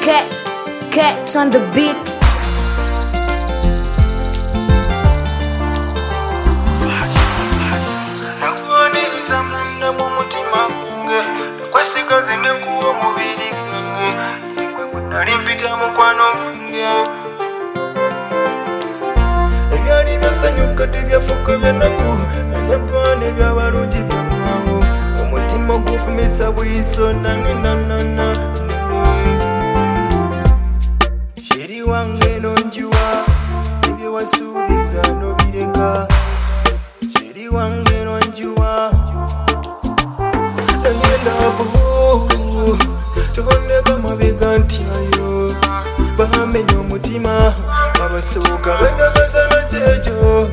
Cat on the beat. Nakuaniriza munda mu mutima gunge kwesigaze nekuwa mubiri gange kwe nali mpita mukwano gunge ebyali byasanyuka tebyafuuka byenaku ebyapande byabalungi byagwawo omutima gufumisa bwiso naninanana sheri wange nonjiwa ebyo wasuubiza nobireka sheri wange nonjiwa nayelavu tondeka mabega ntyayo bamenya omutima abasooka bajagaza nakyejo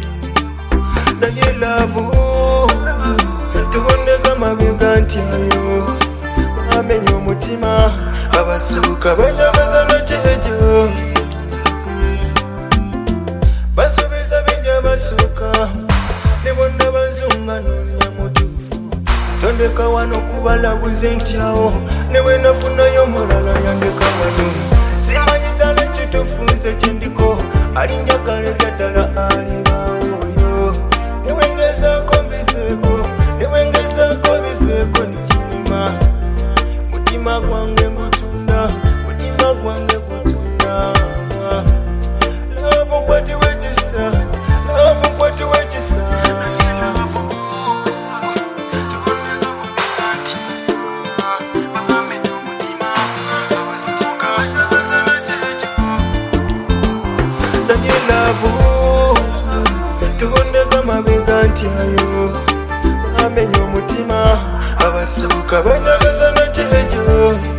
nayelavu tondeka mabega ntyayo bamenya omutima abasooka bajagaza nakyejo basubiza bijja basooka ne bonna bazunga nonya mutuufu tondeka wano kubalabuze ntyawo ne wenafunayo mulala yandeka wano simanyi ddala kitufunze kyendiko alinjagaleka ddala alibaawoyo newengezaako bifeeko newengezaako bifeeko nekinima mutima gwange ngutunda mutima gwange gutunda love kwati wekisa love kwati wekisa tubondeka mabega ntyayo bamenya omutima abasooka banyagaza nakyejo